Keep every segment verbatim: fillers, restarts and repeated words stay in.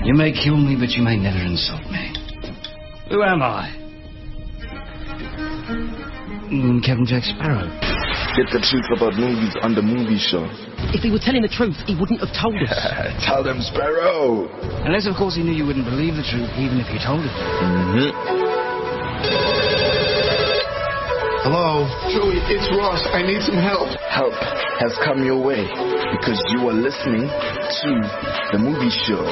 You may kill me, but you may never insult me. Who am I? Mm, Captain Jack Sparrow. Get the truth about movies on the movie show. If he were telling the truth, he wouldn't have told us. Tell them, Sparrow. Unless, of course, he knew you wouldn't believe the truth, even if you told it. Mm-hmm. Hello? Joey, it's Ross. I need some help. Help has come your way because you are listening to the movie show.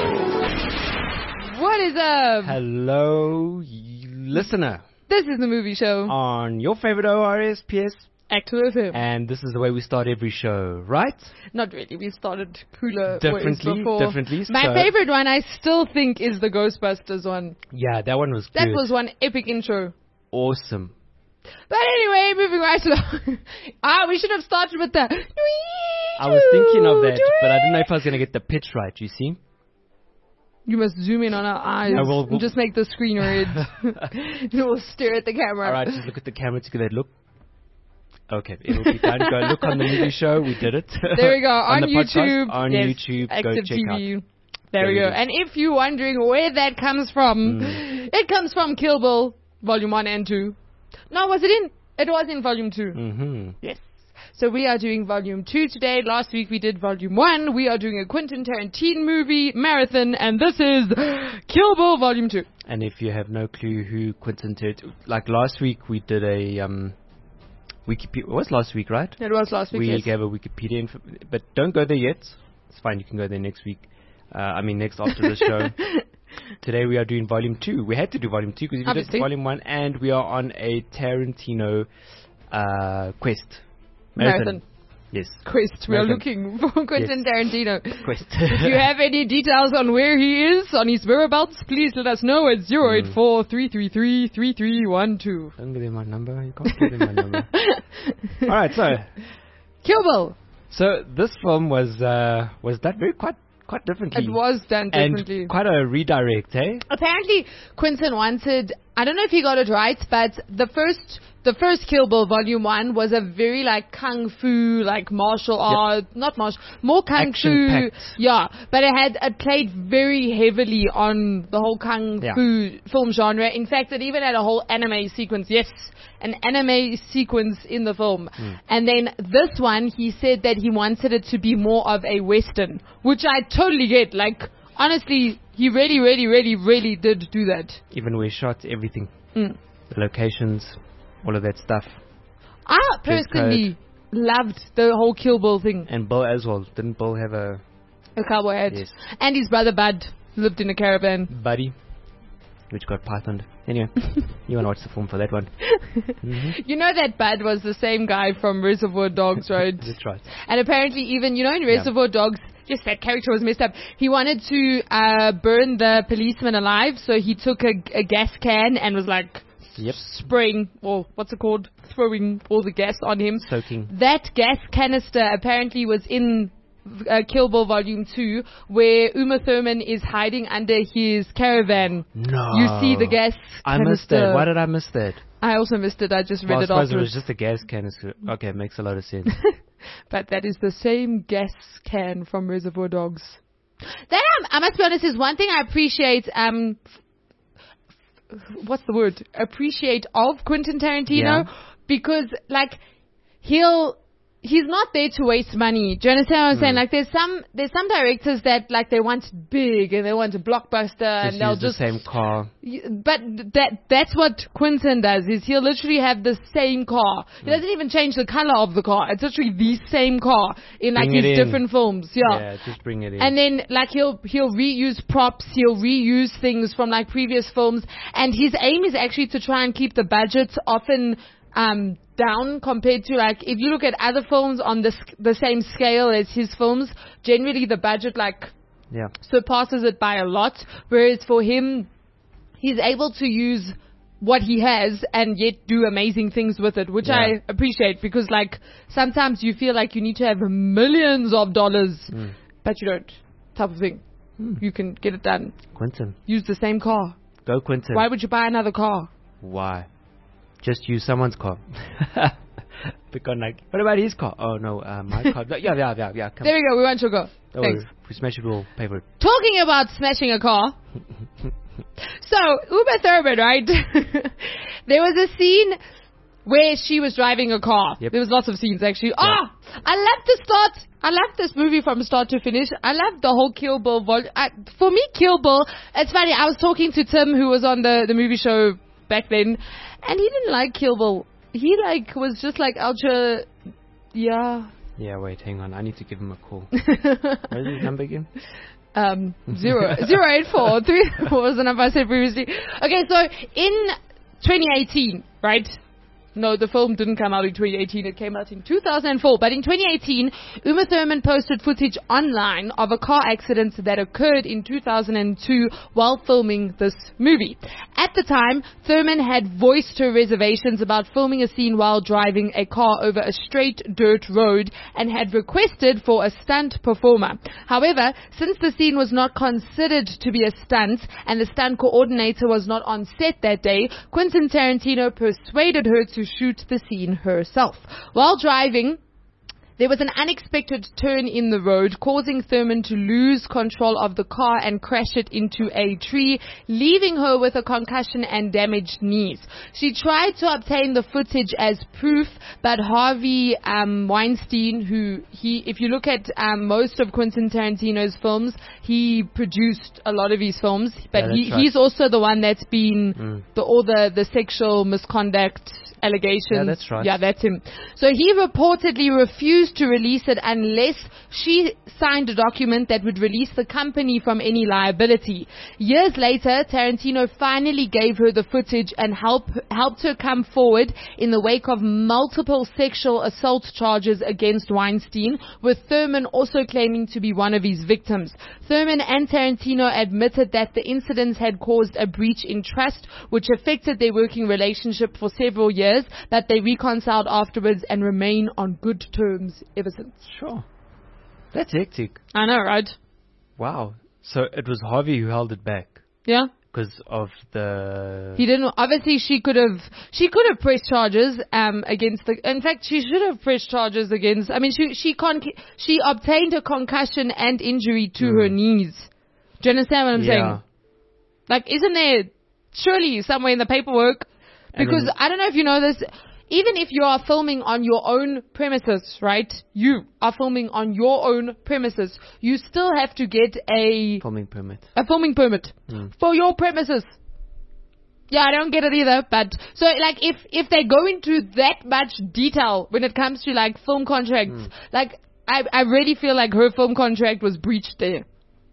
What is up? Hello, y- listener. This is the movie show. On your favorite O R S P S. Active F M. And this is the way we start every show, right? Not really. We started cooler differently, ways before. differently. My so favorite one, I still think, is the Ghostbusters one. Yeah, that one was That good. was one epic intro. Awesome. But anyway, moving right along. ah, we should have started with the... I was thinking of that, but I didn't know if I was going to get the pitch right, you see? You must zoom in on our eyes I will, and just make the screen red. You will stare at the camera. All right, just look at the camera to get that look. Okay, it'll be done. Go look on the movie show. We did it. There we go. on, on YouTube. Podcast, on yes, YouTube. Active Go check T V. out. There, there we go. go. And if you're wondering where that comes from, mm. it comes from Kill Bill, Volume one and two. No, was it in? It was in Volume two. Mm-hmm. Yes. So we are doing Volume two today. Last week we did Volume one. We are doing a Quentin Tarantino movie marathon, and this is Kill Bill Volume two. And if you have no clue who Quentin Tarantino... Like last week we did a... um. Wikipedia. It was last week, right? It was last week, We yes. gave a Wikipedia info, but don't go there yet. It's fine, you can go there next week. Uh, I mean, next after the show. Today we are doing Volume two. We had to do Volume two because we Obviously. did Volume one, and we are on a Tarantino uh, quest. Marathon. Marathon. Yes. Quest. We are Marathon. looking for Quentin Yes. Tarantino. Quest. If you have any details on where he is, on his whereabouts, please let us know at zero eight four, three three three, three three one two. Don't give them my number. You can't give them my number. All right, so Kill Bill. so this film was uh, was done very quite quite differently. It was done differently. And quite a redirect, eh? Apparently, Quentin wanted, I don't know if he got it right, but the first the first Kill Bill Volume one was a very like kung fu, like martial art, not martial, more kung Action-packed. fu. Yeah, but it had it played very heavily on the whole kung Yeah. fu film genre. In fact, it even had a whole anime sequence. Yes, an anime sequence in the film. Mm. And then this one, he said that he wanted it to be more of a western, which I totally get. Like, honestly, he really, really, really, really did do that. Even where he shot everything, Mm. the locations, all of that stuff. I personally loved the whole Kill Bill thing. And Bill as well. Didn't Bill have a A cowboy hat. Yes. And his brother Bud lived in a caravan. buddy, which got pythoned? Anyway, you want to watch the film for that one. Mm-hmm. You know that Bud was the same guy from Reservoir Dogs, right? That's right. And apparently even, you know, in Reservoir Dogs, yes, that character was messed up. He wanted to uh, burn the policeman alive, so he took a, a gas can and was like Yep. spraying, or what's it called, throwing all the gas on him. Soaking. That gas canister apparently was in uh, Kill Bill Volume two, where Uma Thurman is hiding under his caravan. No. You see the gas I canister. missed that. Why did I miss that? I also missed it. I just read Well, I it suppose it afterwards. was just a gas canister. Okay, it makes a lot of sense. But that is the same gas can from Reservoir Dogs. That, um, I must be honest, is one thing I appreciate, um, f- what's the word? Appreciate of Quentin Tarantino. Yeah. Because, like, he'll, he's not there to waste money. Do you understand what I'm Mm. saying? Like, there's some, there's some directors that, like, they want big and they want a blockbuster Just and they'll use just the same car. Y- But that that's what Quentin does, is he'll literally have the same car. He Mm. doesn't even change the color of the car. It's literally the same car in like Bring it his in. different films. Yeah. Yeah, just bring it in. And then like he'll he'll reuse props, he'll reuse things from like previous films, and his aim is actually to try and keep the budget often um down compared to like if you look at other films on the sc- the same scale as his films, generally the budget like yeah. surpasses it by a lot, whereas for him, he's able to use what he has and yet do amazing things with it, which Yeah. I appreciate, because like sometimes you feel like you need to have millions of dollars, Mm. but you don't, type of thing. Mm. You can get it done. Quentin. Use the same car. Go Quentin. Why would you buy another car? Why? Just use someone's car. Pick on like, what about his car? Oh no, uh, my car. Yeah, yeah, yeah, yeah. Come There we go. We want your go. Don't Thanks. worry. If we smash it, we'll pay for it. Talking about smashing a car. So, Uma Thurman, right? There was a scene where she was driving a car. Yep. There was lots of scenes, actually. Ah! I love the start. I love this movie from start to finish. I love the whole Kill Bill vol- I, For me, Kill Bill, it's funny. I was talking to Tim, who was on the, the movie show back then, and he didn't like Kill Bill. He, like, was just like ultra... Yeah... Yeah, wait, hang on. I need to give him a call. What is his number again? Um, zero, zero eight four three. What was the number I said previously? Okay, so in twenty eighteen, right? No, the film didn't come out in twenty eighteen. It came out in two thousand four. But in twenty eighteen, Uma Thurman posted footage online of a car accident that occurred in two thousand two while filming this movie. At the time, Thurman had voiced her reservations about filming a scene while driving a car over a straight dirt road and had requested for a stunt performer. However, since the scene was not considered to be a stunt and the stunt coordinator was not on set that day, Quentin Tarantino persuaded her to shoot the scene herself. While driving, there was an unexpected turn in the road, causing Thurman to lose control of the car and crash it into a tree, leaving her with a concussion and damaged knees. She tried to obtain the footage as proof, but Harvey um, Weinstein, who he, if you look at um, most of Quentin Tarantino's films, he produced a lot of his films, but Yeah, he, that's right. he's also the one that's been Mm. the all the, the sexual misconduct allegations. Yeah, that's right. Yeah, that's him. So he reportedly refused to release it unless she signed a document that would release the company from any liability. Years later, Tarantino finally gave her the footage and help, helped her come forward in the wake of multiple sexual assault charges against Weinstein, with Thurman also claiming to be one of his victims. Thurman and Tarantino admitted that the incidents had caused a breach in trust, which affected their working relationship for several years, but they reconciled afterwards and remain on good terms ever since. Sure. That's hectic. I know, right? Wow. So it was Harvey who held it back Yeah. because of the... He didn't. Obviously, she could have. She could have pressed charges um, against the. In fact, she should have pressed charges against. I mean, she she con- she obtained a concussion and injury to her knees. Do you understand what I'm Yeah. saying? Like, isn't there surely somewhere in the paperwork? And Because then- I don't know if you know this. Even if you are filming on your own premises, right? You are filming on your own premises. You still have to get a filming permit. a filming permit Mm. for your premises. Yeah, I don't get it either. But so, like, if if they go into that much detail when it comes to like film contracts, Mm. like I I really feel like her film contract was breached there.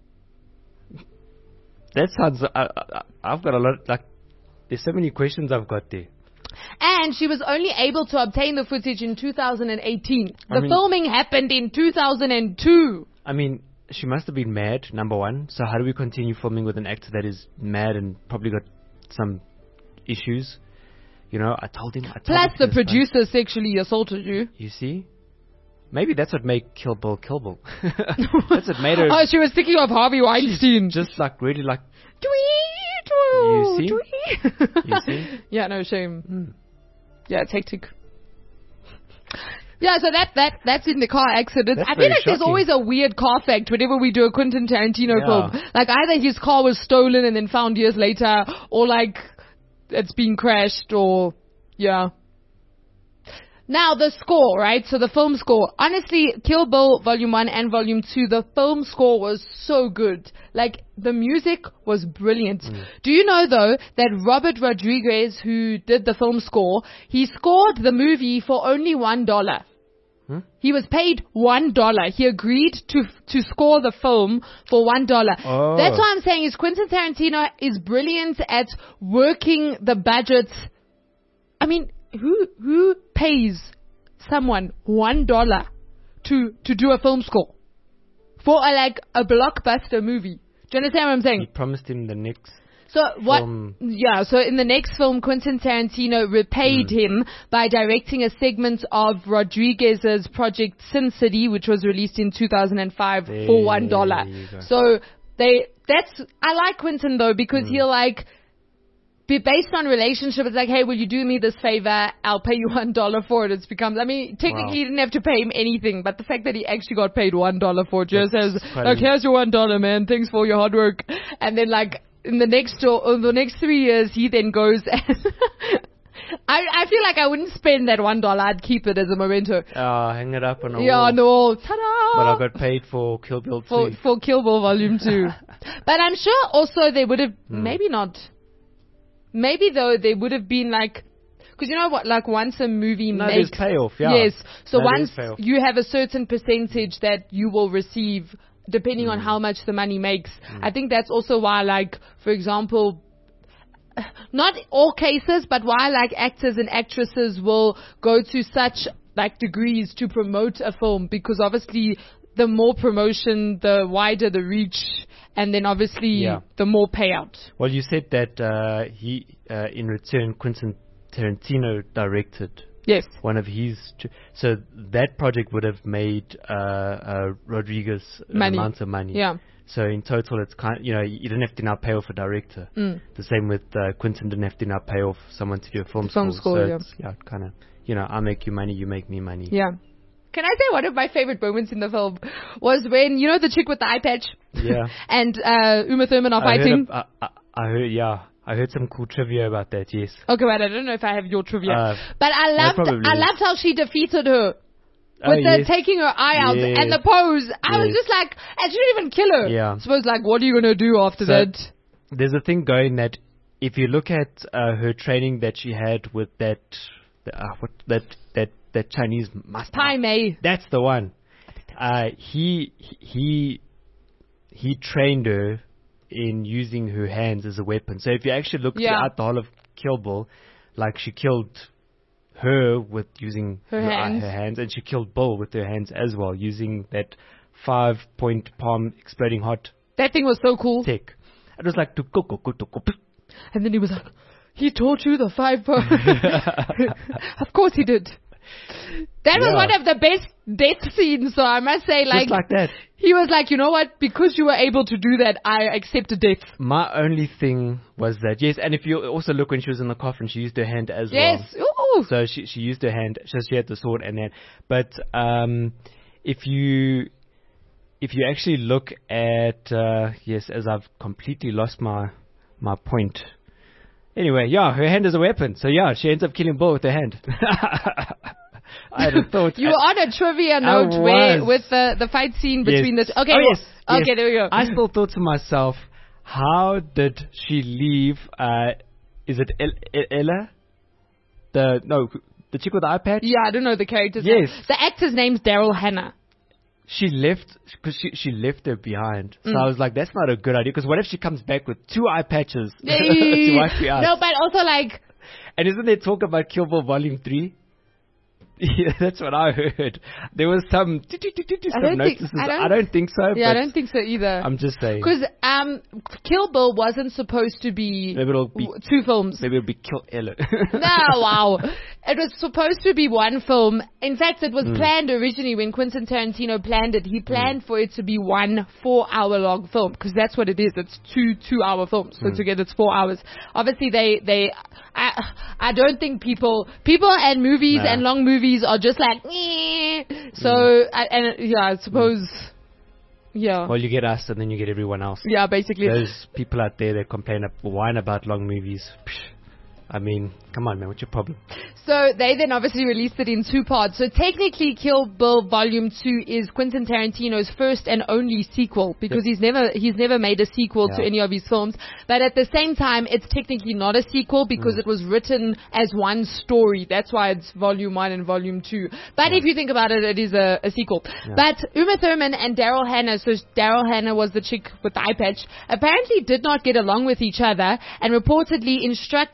That sounds... I, I, I've got a lot... Like, there's so many questions I've got there. And she was only able to obtain the footage in two thousand eighteen. The I mean- filming happened in two thousand two. I mean, she must have been mad, number one. So how do we continue filming with an actor that is mad and probably got some issues? You know, I told him... I told Plus, him the this time. producer sexually assaulted you. You see? Maybe that's what made Kill Bill Kill Bill. That's what made her Oh, she was thinking of Harvey Weinstein. just like really like... Tweet, You see? tweet. You see? Yeah, no shame. Yeah, it's hectic. Yeah, so that that that's in the car accident. That's I feel very like there's shocking. always a weird car fact whenever we do a Quentin Tarantino Yeah. film. Like either his car was stolen and then found years later, or like it's been crashed, or yeah. Now the score, right? So the film score. Honestly, Kill Bill Volume One and Volume Two, the film score was so good. Like the music was brilliant. Mm. Do you know though that Robert Rodriguez, who did the film score, he scored the movie for only one dollar. Hmm? He was paid one dollar. He agreed to to score the film for one dollar. Oh. That's what I'm saying. Is Quentin Tarantino is brilliant at working the budgets. I mean, who who pays someone one dollar to to do a film score for a, like a blockbuster movie? Do you understand what I'm saying? He promised him the next... So what? Film. Yeah. So in the next film, Quentin Tarantino repaid Mm. him by directing a segment of Rodriguez's Project Sin City, which was released in two thousand five for one dollar. There you go. So they that's I like Quentin though because Mm. he'll like be based on relationship. It's like, hey, will you do me this favor? I'll pay you one dollar for it. It's becomes. I mean, technically, Wow. he didn't have to pay him anything, but the fact that he actually got paid one dollar for it just That's says, quite like, a- here's your one dollar, man. Thanks for your hard work. And then, like, in the next or the next three years, he then goes. And I I feel like I wouldn't spend that one dollar. I'd keep it as a memento. Uh, hang it up on a Yeah, wall. no, ta-da! But I got paid for Kill Bill for, three. for Kill Bill Volume two. But I'm sure also they would have, Hmm. maybe not, maybe though they would have been like, because you know what, like once a movie No, there's makes, payoff, yeah. yes, so No, there is once payoff. you have a certain percentage that you will receive depending Hmm. on how much the money makes. I think that's also why, like, for example, not all cases, but why like actors and actresses will go to such like degrees to promote a film, because obviously the more promotion, the wider the reach, and then obviously Yeah. the more payout. Well, you said that uh, he, uh, in return, Quentin Tarantino directed Yes. one of his. Tr- so that project would have made uh, uh, Rodriguez an Money. amount of money. Yeah. So in total, it's kind. You know, you didn't have to now pay off a director. Mm. The same with uh, Quentin didn't have to now pay off someone to do a film, Film score. score, so yeah. it's, yeah, kind of. You know, I make you money, you make me money. Yeah. Can I say one of my favorite moments in the film was when, you know, the chick with the eye patch Yeah. and uh, Uma Thurman are I heard fighting? ab- I, I, I heard, yeah, I heard some cool trivia about that. Yes. Okay, wait, I don't know if I have your trivia. Uh, but I loved, probably I is. loved how she defeated her. Oh, With the yes. taking her eye out Yes. and the pose. I was Yes. just like, and she didn't even kill her. Yeah. I suppose, like, what are you going to do after So- that? There's a thing going that if you look at uh, her training that she had with that, uh, what that that that Chinese master. Pai Mei. That's the one. Uh, he he he trained her in using her hands as a weapon. So if you actually look Yeah. throughout the whole of Kill Bill, like she killed her with using Her uh, hands. her hands, and she killed Bill with her hands as well, using that five point palm exploding hot That thing was so cool. tech. It was like to cook, cook, cook, cook. And then he was like, he taught you the five. po-" Of course he did. That was Yeah. one of the best death scenes. So I must say, like, Just like that. he was like, you know what? Because you were able to do that, I accepted death. My only thing was that, yes, and if you also look when she was in the coffin, she used her hand as Yes. well. Ooh. So she she used her hand, so she had the sword and then, but um, if you if you actually look at uh, yes, as I've completely lost my my point. Anyway, yeah, her hand is a weapon, so yeah, she ends up killing Bill with her hand. I had a thought. You were on a trivia I note where, was. with the, the fight scene Yes. between the... T- okay, Oh, well- yes, okay, yes. there we go. I still thought to myself, how did she leave? Uh, is it El- El- Ella? The no, the chick with the eye patch. Yeah, I don't know the character's Yes. name. The actor's name's Daryl Hannah. She left because she she left her behind. So Mm. I was like, that's not a good idea. Because what if she comes back with two eye patches to wipe you out? No, but also like... And isn't there talk about Kill Bill Volume Three? Yeah, that's what I heard. There was some, some don't think- notices. I don't- I don't think so. Yeah, I but don't think so either. I'm just saying. Because um, Kill Bill wasn't supposed to be, Maybe it'll be w- two films. maybe it'll be Kill Ella. No, wow. It was supposed to be one film. In fact, it was Mm. planned originally when Quentin Tarantino planned it. He planned for it to be one four-hour-long film because that's what it is. It's two two-hour films. So Mm. together it's four hours. Obviously, they they. I I don't think people people and movies Nah. and long movies are just like. "Meh." So I, and yeah, I suppose. Yeah. Well, you get us, and then you get everyone else. Yeah, basically. Those people out there that complain, ab- whine about long movies. Psh, I mean, come on, man, what's your problem? So they then obviously released it in two parts. So technically Kill Bill Volume two is Quentin Tarantino's first and only sequel because he's never he's never made a sequel to Yeah. any of his films. But at the same time, it's technically not a sequel because Mm. it was written as one story. That's why it's Volume one and Volume two. But if you think about it, it is a, a sequel. Yeah. But Uma Thurman and Daryl Hannah, so Daryl Hannah was the chick with the eye patch, apparently did not get along with each other and reportedly instructed her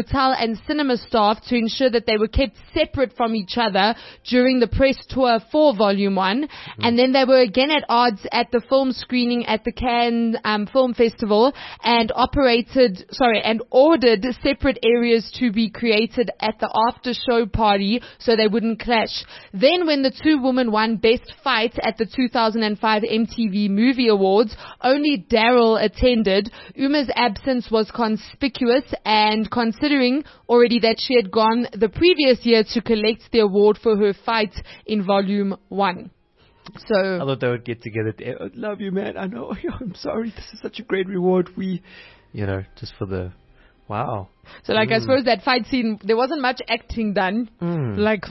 hotel and cinema staff to ensure that they were kept separate from each other during the press tour for Volume one. Mm. And then they were again at odds at the film screening at the Cannes um, Film Festival and operated, sorry, and ordered separate areas to be created at the after show party so they wouldn't clash. Then when the two women won Best Fight at the two thousand five M T V Movie Awards, only Daryl attended. Uma's absence was conspicuous, and considering already that she had gone the previous year to collect the award for her fight in Volume one. So I thought they would get together. To, I love you, man. I know. I'm sorry. This is such a great reward. We, you know, just for the, wow. So like, mm. I suppose that fight scene, there wasn't much acting done. Mm. Like,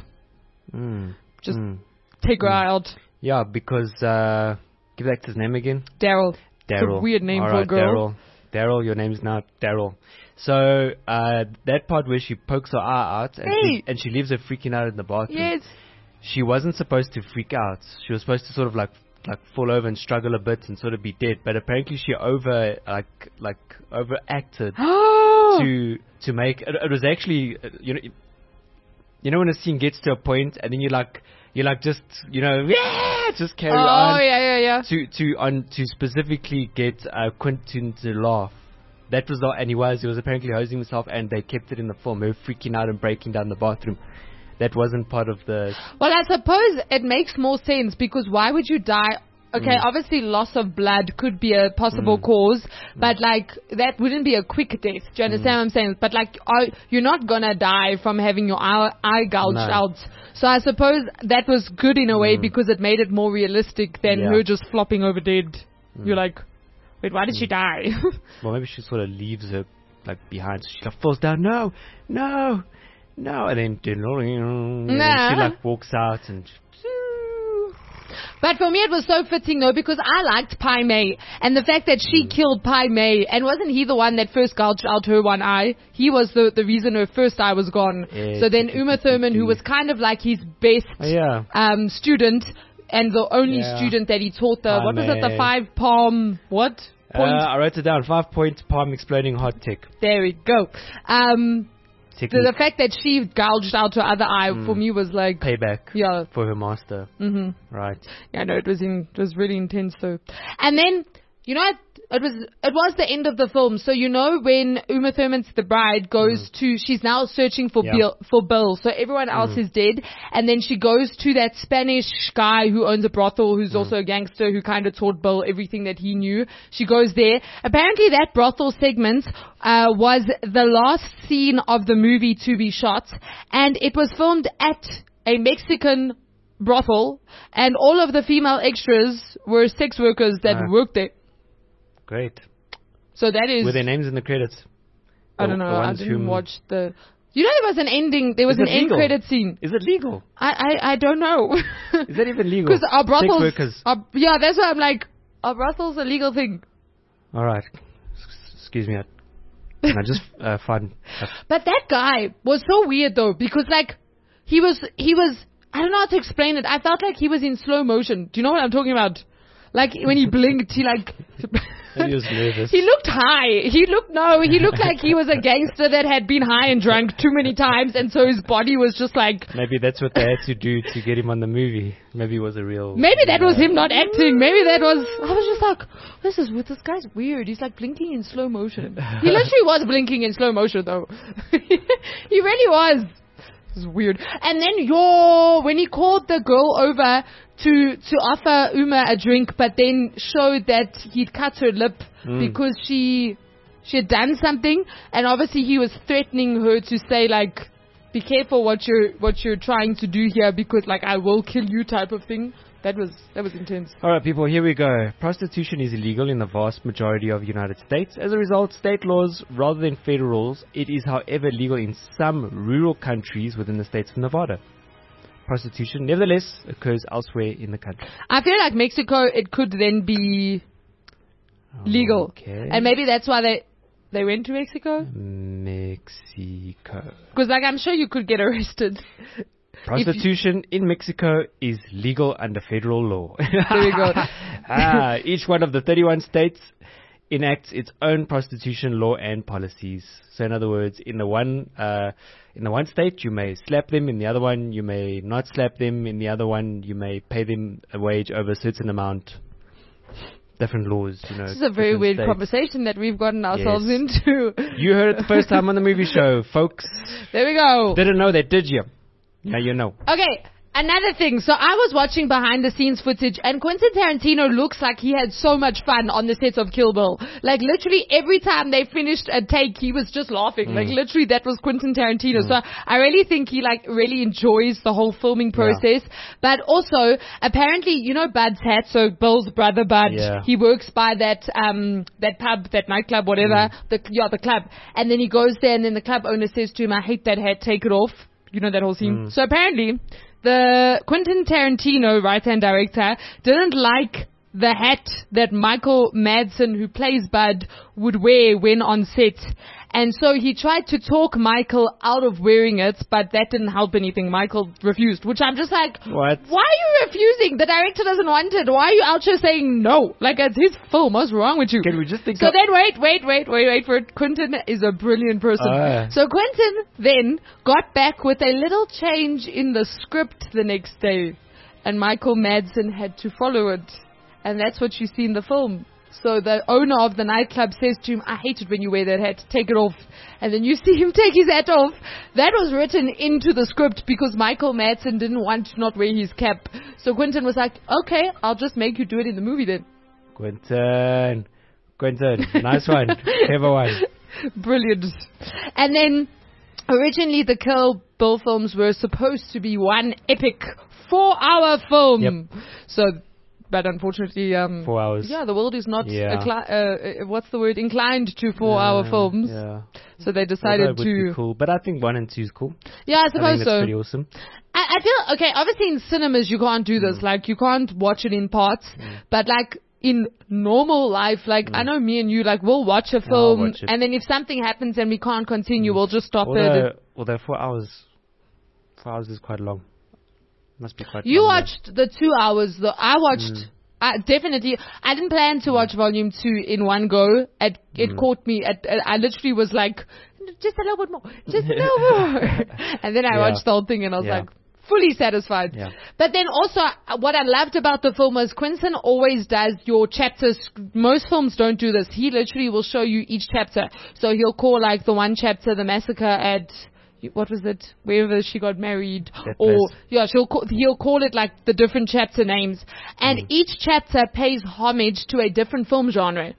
mm. just mm. take her mm. out. Yeah, because, uh, give the actor's name again. Daryl. Daryl. Weird name All for right, a girl. Daryl. Daryl, your name's now Daryl. So, uh, that part where she pokes her eye out and, hey. she, and she leaves her freaking out in the bathroom. Yes. She wasn't supposed to freak out. She was supposed to sort of like, like fall over and struggle a bit and sort of be dead. But apparently she over, like, like overacted to, to make, it, it was actually, you know, you know when a scene gets to a point and then you like, you like just, you know, yeah, just carry oh, on. Oh, yeah, yeah, yeah. To, to, on, to specifically get uh, Quentin to laugh. That was the, and he was, he was apparently hosing himself, and they kept it in the film. Her freaking out and breaking down the bathroom. That wasn't part of the... Well, I suppose it makes more sense, because why would you die... Okay, Mm. obviously loss of blood could be a possible Mm. cause, but like, that wouldn't be a quick death. Do you understand Mm. what I'm saying? But like, are, you're not gonna die from having your eye, eye gouged No. out. So I suppose that was good in a way, Mm. because it made it more realistic than Yeah. her just flopping over dead. Mm. You're like, wait, why did she die? Well, maybe she sort of leaves her, like, behind. So she like, falls down. No, no, no. And then, and then Nah. she like walks out and... But for me, it was so fitting, though, because I liked Pai Mei. And the fact that she Mm. killed Pai Mei, and wasn't he the one that first gouged out her one eye? He was the, the reason her first eye was gone. Yeah, so then Uma Thurman, who was kind of like his best Oh, yeah. um, student, and the only Yeah. student that he taught the, Pai what was it, the Mei. five palm, what? Uh, Point? I wrote it down. Five point palm exploding hot tech. There we go. Um, Technique. the, the fact that she gouged out her other eye, Mm. for me, was like... Payback Yeah. for her master. Mm-hmm. Right. Yeah, no, it was in, it was really intense though. And then, you know, it, it was it was the end of the film. So you know when Uma Thurman's the bride goes Mm. to, she's now searching for Yeah. Bill, for Bill. So everyone else Mm. is dead, and then she goes to that Spanish guy who owns a brothel, who's Mm. also a gangster, who kind of taught Bill everything that he knew. She goes there. Apparently, that brothel segment uh, was the last scene of the movie to be shot, and it was filmed at a Mexican brothel, and all of the female extras were sex workers that Ah. worked there. Great. So that is, Were their names in the credits? I The- don't the know, I ones didn't whom- watch the, you know, there was an ending, there was Is an it end legal? credit scene. Is it legal? I, I, I don't know. Is that even legal? Because our brothels, Sex workers. are, yeah, that's why I'm like, are brothels a legal thing? All right. S- Excuse me. I, can I just uh, find... Uh, But that guy was so weird though, because like, he was, he was, I don't know how to explain it. I felt like he was in slow motion. Do you know what I'm talking about? Like when he blinked, he like... he was nervous. He looked high. He looked, no, he looked like he was a gangster that had been high and drunk too many times, and so his body was just like... Maybe that's what they had to do to get him on the movie. Maybe it was a real... Maybe that was him not acting. Maybe that was... I was just like, this is this guy's weird. He's like blinking in slow motion. He literally was blinking in slow motion, though. He really was. It was weird. And then, yo, when he called the girl over to to offer Uma a drink, but then showed that he'd cut her lip Mm. because she she had done something, and obviously he was threatening her to say like, be careful what you're what you're trying to do here, because like I will kill you type of thing. That was that was intense. All right, people, here we go. Prostitution is illegal in the vast majority of the United States. As a result, state laws rather than federal laws. It is, however, legal in some rural countries within the states of Nevada. Prostitution, nevertheless, occurs elsewhere in the country. I feel like Mexico, it could then be legal, Okay. and maybe that's why they they went to Mexico. Mexico. Because like I'm sure you could get arrested. Prostitution in Mexico is legal under federal law. There we go. ah, each one of the thirty-one states enacts its own prostitution law and policies. So in other words, in the one uh, in the one state you may slap them, in the other one you may not slap them, in the other one you may pay them a wage over a certain amount. Different laws, you know. This is a very weird states. conversation that we've gotten ourselves Yes. into. You heard it the first time on the movie show, folks. There we go. Didn't know that, did you? Now you know. Okay, another thing. So I was watching behind the scenes footage, and Quentin Tarantino looks like he had so much fun on the set of Kill Bill. Like literally every time they finished a take, he was just laughing. Mm. Like literally that was Quentin Tarantino. Mm. So I really think he like really enjoys the whole filming process. Yeah. But also, apparently, you know Bud's hat, so Bill's brother Bud, yeah. he works by that um that pub, that nightclub, whatever. Mm. The yeah, the club. And then he goes there, and then the club owner says to him, "I hate that hat, take it off." You know that whole scene. Mm. So apparently, the Quentin Tarantino right-hand director didn't like the hat that Michael Madsen, who plays Bud, would wear when on set. And so he tried to talk Michael out of wearing it, but that didn't help anything. Michael refused, which I'm just like, what? Why are you refusing? The director doesn't want it. Why are you out here saying no? Like, it's his film. What's wrong with you? Can we just think So of- then wait, wait, wait, wait, wait for it. Quentin is a brilliant person. Uh. So Quentin then got back with a little change in the script the next day. And Michael Madsen had to follow it. And that's what you see in the film. So the owner of the nightclub says to him, "I hate it when you wear that hat. Take it off." And then you see him take his hat off. That was written into the script because Michael Madsen didn't want to not wear his cap. So Quentin was like, "Okay, I'll just make you do it in the movie then." Quentin. Quentin. Nice one. Clever one. Brilliant. And then originally the Kill Bill films were supposed to be one epic four-hour film. Yep. So... But unfortunately, um, four hours. Yeah, the world is not, Yeah. accli- uh, uh, what's the word, inclined to four-hour Yeah, films. Yeah. So they Although decided it would to. be cool, but I think one and two is cool. Yeah, I I suppose think so. that's pretty awesome. I, I feel okay. Obviously, in cinemas you can't do this. Mm. Like you can't watch it in parts. Mm. But like in normal life, like Mm. I know me and you, like we'll watch a I'll film, watch it. and then if something happens and we can't continue, Mm. we'll just stop although, it. although four hours, four hours is quite long. Must be quite. You long, watched the two hours though. I watched. Mm. I definitely. I didn't plan to watch volume two in one go. It it Mm. caught me. At, I literally was like, just a little bit more, just a little more, and then I Yeah. watched the whole thing and I was Yeah. like, fully satisfied. Yeah. But then also, uh, what I loved about the film was Quentin always does your chapters. Most films don't do this. He literally will show you each chapter. So he'll call like the one chapter, the massacre at. What was it? Wherever she got married, That or place. yeah, she'll call, he'll call it like the different chapter names, and Mm. each chapter pays homage to a different film genre,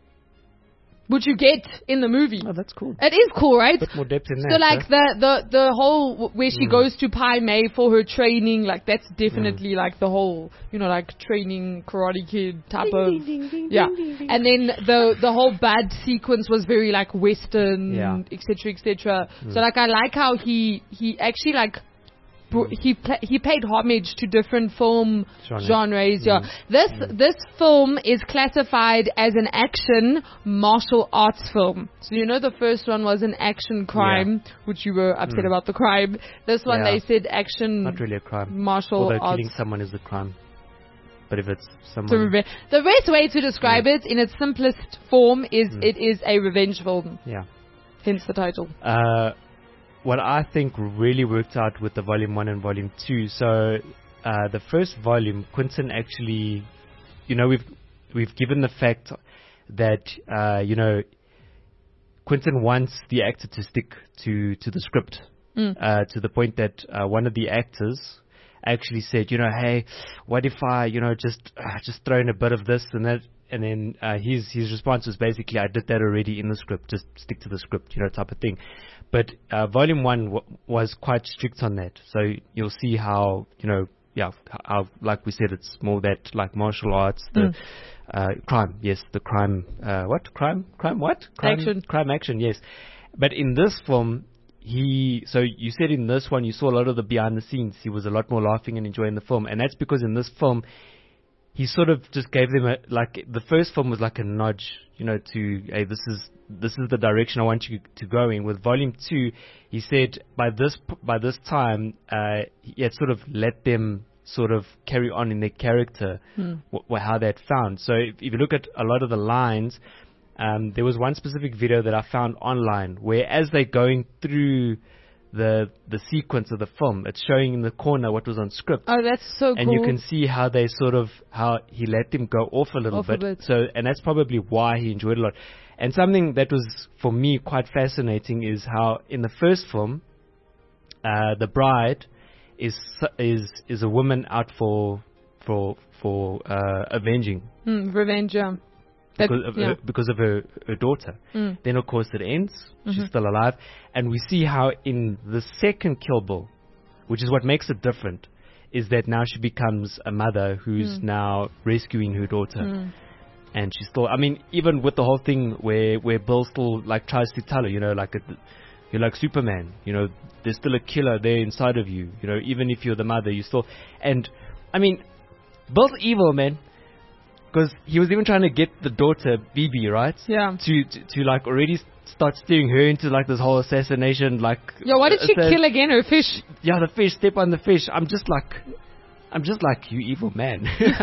which you get in the movie. Oh, that's cool. It is cool, right? A bit more depth in So that. like huh? the, the, the whole w- where she Mm. goes to Pai Mei for her training, like that's definitely like the whole, you know, like training Karate Kid type of, yeah. And then the the whole Bud sequence was very like Western, Yeah. et cetera, et cetera. Mm. So like I like how he he actually like. br- He pla- he paid homage to different film Genre. genres. Yeah, Mm. this Mm. this film is classified as an action martial arts film. So you know the first one was an action crime, which you were upset Mm. about the crime. This one Yeah. they said action Not really a crime. martial Although arts. killing someone is a crime. But if it's To someone, reve- the best way to describe it in its simplest form is Mm. it is a revenge film. yeah. Hence the title. Uh, what I think really worked out with the volume one and volume two. So uh, the first volume, Quentin actually, you know, we've we've given the fact that uh, you know, Quentin wants the actor to stick to to the script, Mm. uh, to the point that uh, one of the actors actually said, you know, hey, what if I, you know, just uh, just throw in a bit of this and that. And then uh, his his response was basically, I did that already in the script. Just stick to the script, you know, type of thing. But uh, volume one w- was quite strict on that. So you'll see how, you know, yeah, how, like we said, it's more that like martial arts, the Mm. uh, crime, yes, the crime, uh, what crime, crime, what crime, Action. crime, action, yes. But in this film, he, so you said in this one you saw a lot of the behind the scenes. He was a lot more laughing and enjoying the film, and that's because in this film, he sort of just gave them a, like, the first film was like a nudge, you know, to, hey, this is this is the direction I want you to go in. With volume two, he said by this p- by this time, uh, he had sort of let them sort of carry on in their character, Hmm. wh- wh- how that found. So if, if you look at a lot of the lines, um, there was one specific video that I found online where as they're going through the the sequence of the film, it's showing in the corner what was on script. Oh, that's so cool. And you can see how they sort of, how he let him go off a little Off a bit. bit. So, and that's probably why he enjoyed it a lot. And something that was, for me, quite fascinating is how in the first film, uh, the bride is is is a woman out for for for uh, avenging Hmm, revenge, yeah. That, because of, yeah. her, because of her, her daughter. Mm. Then, of course, it ends. Mm-hmm. She's still alive. And we see how in the second Kill Bill, which is what makes it different, is that now she becomes a mother who's Mm. now rescuing her daughter. Mm. And she's still, I mean, even with the whole thing where, where Bill still, like, tries to tell her, you know, like, a, you're like Superman, you know, there's still a killer there inside of you, you know, even if you're the mother, you still, and, I mean, Bill's evil, man. Because he was even trying to get the daughter, Bibi, right? Yeah. To, to, to like, already s- start steering her into, like, this whole assassination, like... Yeah, what did she uh, kill again? Her fish? Yeah, the fish, step on the fish. I'm just like... I'm just like, you evil man.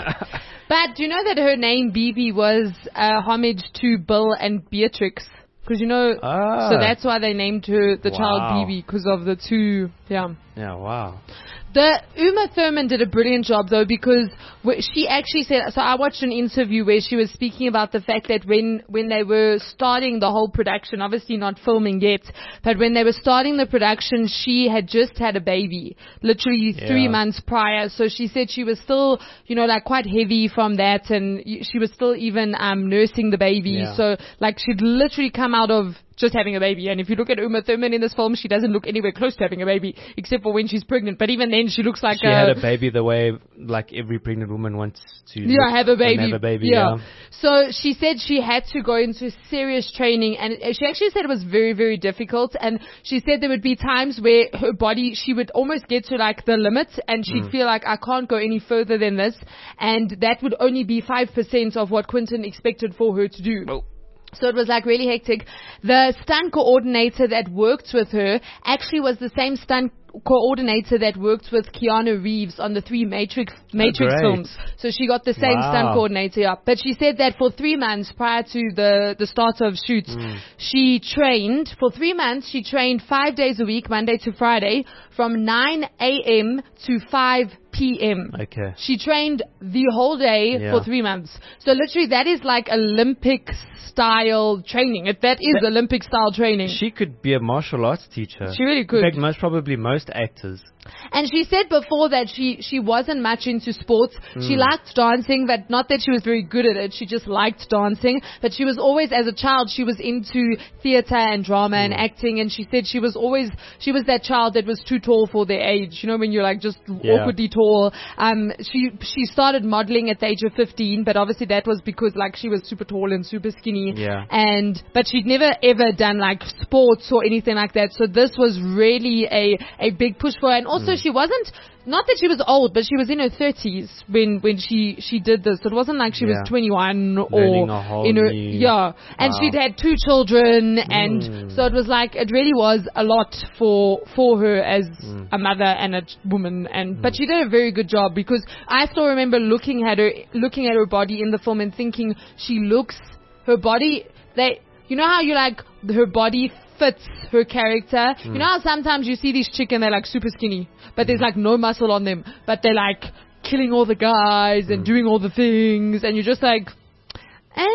But do you know that her name, Bibi, was uh, homage to Bill and Beatrix? Because, you know, Ah. so that's why they named her the Wow. child Bibi, because of the two, yeah. Yeah, wow. The Uma Thurman did a brilliant job though, because wh- she actually said, so I watched an interview where she was speaking about the fact that when, when they were starting the whole production, obviously not filming yet, but when they were starting the production, she had just had a baby, literally three Yeah. months prior. So she said she was still, you know, like quite heavy from that, and y- she was still even um, nursing the baby. Yeah. So like she'd literally come out of just having a baby. And if you look at Uma Thurman in this film, she doesn't look anywhere close to having a baby, except for when she's pregnant. But even then, she looks like She a... had a baby the way, like, every pregnant woman wants to... Yeah, look have a and baby. Have a baby, yeah. yeah. So she said she had to go into serious training, and it- she actually said it was very, very difficult. And she said there would be times where her body, she would almost get to like the limit, and she'd Mm. feel like, I can't go any further than this. And that would only be five percent of what Quentin expected for her to do. Well, So it was like really hectic. The stunt coordinator that worked with her actually was the same stunt coordinator that worked with Keanu Reeves on the three Matrix Matrix great. films. So she got the same Wow. stunt coordinator. Yeah. But she said that for three months prior to the, the start of shoots, Mm. she trained, for three months, she trained five days a week, Monday to Friday, from nine a.m. to five p.m. okay. She trained the whole day Yeah. for three months. So literally that is like Olympic style training. If that is That- Olympic style training. She could be a martial arts teacher. She really could. In fact, most probably most actors. And she said before that she, she wasn't much into sports. She Mm. liked dancing, but not that she was very good at it. She just liked dancing. But she was always, as a child, she was into theater and drama and Mm. acting. And she said she was always, she was that child that was too tall for their age. You know, when you're like just Yeah. awkwardly tall. Um, she, she started modeling at the age of fifteen, but obviously that was because like she was super tall and super skinny. Yeah. And, but she'd never ever done like sports or anything like that. So this was really a, a big push for her. And also Mm. she wasn't, not that she was old, but she was in her thirties when, when she, she did this. It wasn't like she Yeah. was twenty-one Learning or a whole in her, new- yeah. And Wow. she'd had two children, and Mm. so it was like, it really was a lot for, for her as Mm. a mother and a ch- woman. And, but she did a very good job, because I still remember looking at her, looking at her body in the film and thinking she looks, her body, they, you know how you like, her body fits her character. You know how sometimes you see these chicken, they're like super skinny, but there's like no muscle on them, but they're like killing all the guys and doing all the things, and you're just like, um,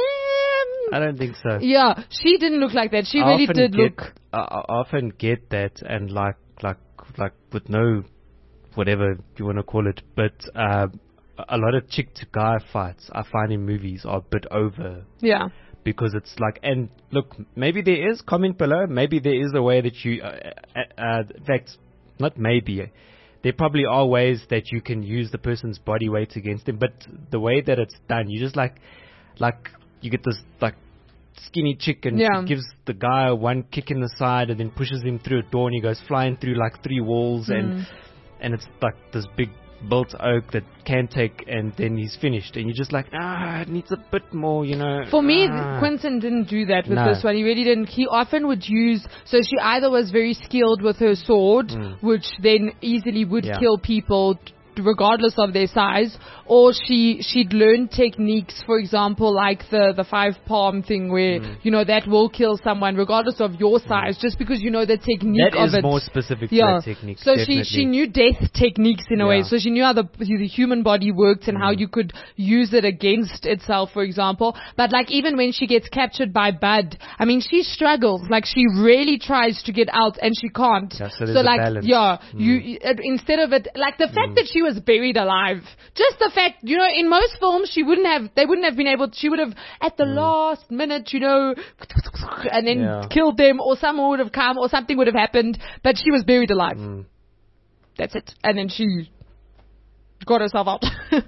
I don't think so. yeah, she didn't look like that. She I really often did get, look. I, I often get that, and like, like, like with no, whatever you want to call it, but uh, a lot of chick to guy fights I find in movies are a bit over. Yeah. Because it's like, and look, maybe there is, comment below, maybe there is a way that you, uh, uh, uh, in fact, not maybe, there probably are ways that you can use the person's body weight against them, but the way that it's done, you just like, like, you get this, like, skinny chick, and Yeah. she gives the guy one kick in the side and then pushes him through a door, and he goes flying through like three walls, Mm. and, and it's like this big built oak that can take, and then he's finished, and you're just like, ah, it needs a bit more, you know. For me, ah. Quentin didn't do that with No. this one. He really didn't. He often would use, so she either was very skilled with her sword, Mm. which then easily would Yeah. kill people, regardless of their size, or she she'd learn techniques, for example, like the the five palm thing, where Mm. you know that will kill someone regardless of your size, just because you know the technique That of is it. more specific Yeah. to that technique. So definitely. she she knew death techniques in a way. Yeah. So she knew how the the human body worked and how Mm. you could use it against itself, for example. But like even when she gets captured by Bud, I mean she struggles. Like she really tries to get out and she can't. Yeah, so there's a like balance. yeah, Mm. you uh, instead of it, like the fact that she was buried alive, just the fact, you know, in most films she wouldn't have, they wouldn't have been able. She would have at the last minute, you know, and then Yeah. killed them, or someone would have come, or something would have happened. But she was buried alive. Mm. That's it. And then she got herself out.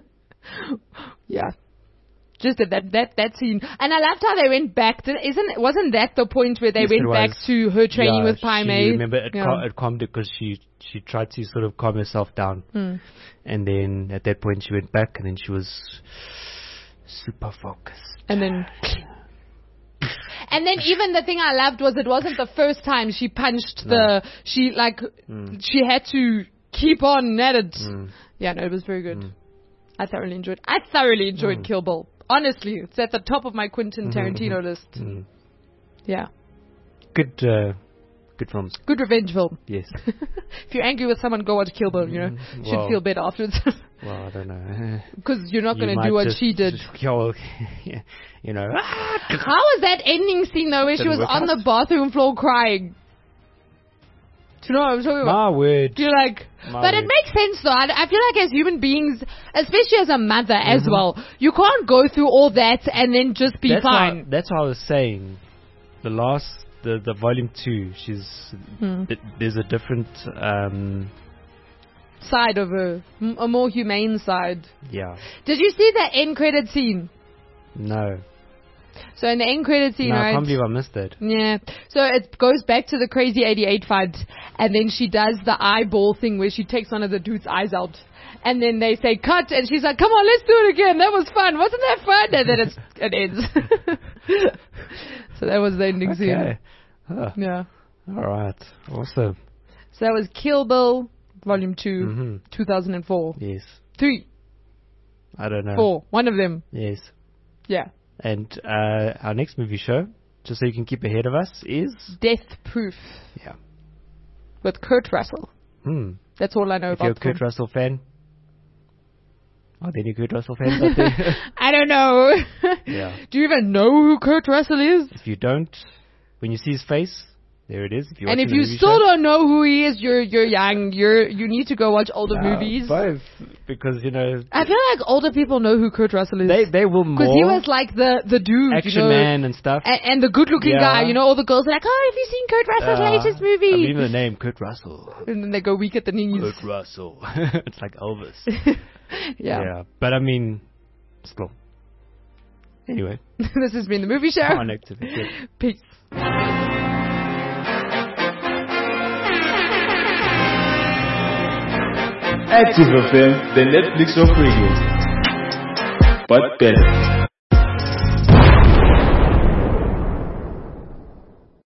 Yeah. Just that, that that that scene. And I loved how they went back to, isn't wasn't that the point where they Yes, went it back was. to her training Yeah, with Pai she- Mei? Remember, it, Yeah. cal- it calmed her because she she tried to sort of calm herself down, Hmm. and then at that point she went back, and then she was super focused. And then And then even the thing I loved was it wasn't the first time she punched the she like Mm. she had to keep on at it. Mm. Yeah, no, it was very good. Mm. I thoroughly enjoyed I thoroughly enjoyed Mm. Kill Bill. Honestly, it's at the top of my Quentin Tarantino list. Mm. Yeah. Good, uh, good films. Good revenge film. Yes. If you're angry with someone, go watch Kill Bill, you know. Mm, You should well. feel better afterwards. Well, I don't know. Because you're not You going to might do what just- she did. just- yeah, well, yeah, you know. How was that ending scene though, where she Didn't was work on out. the bathroom floor crying? Do you know what I'm talking about? My word. You're like, My but it word. makes sense though. I, I feel like as human beings, especially as a mother as Mhm. well, you can't go through all that and then just be that's fine. Why, that's what I was saying. The last, the, the volume two, she's, Hmm. th- there's a different, um, Side of her, m- a more humane side. yeah, Did you see the end credit scene? no. So in the end credit scene, no, I right? can't believe I missed that. Yeah. So it goes back to the Crazy eighty-eight fight, and then she does the eyeball thing where she takes one of the dude's eyes out. And then they say cut, and she's like, come on, let's do it again. That was fun. Wasn't that fun? And then it's, it ends. So that was the ending scene. Okay. Huh. Yeah. All right. Awesome. So that was Kill Bill, Volume two, Mhm. two thousand four. Yes. Three, I don't know. four, one of them. Yes. Yeah. And uh, our next movie show, just so you can keep ahead of us, is Death Proof yeah. with Kurt Russell. Hmm. That's all I know If you're a about the Kurt film. Russell fan, are there any Kurt Russell fans out there? I don't know. Yeah. Do you even know who Kurt Russell is? If you don't, when you see his face, there it is. If you're And if watching you the movie still show, don't know who he is, you're you're young. You're you need to go watch older uh, movies. both, because you know I feel like older people know who Kurt Russell is. they they will Because more he was like the the dude, action you know, man and stuff. and, and the good-looking Yeah. guy. You know, all the girls are like, "Oh, have you seen Kurt Russell's Uh, latest I mean, movie?" even the name Kurt Russell. And then they go weak at the knees. Kurt Russell. It's like Elvis. Yeah. But I mean, still. Anyway, This has been the movie show. on activity. Peace. Active F M, the Netflix of radio. But better.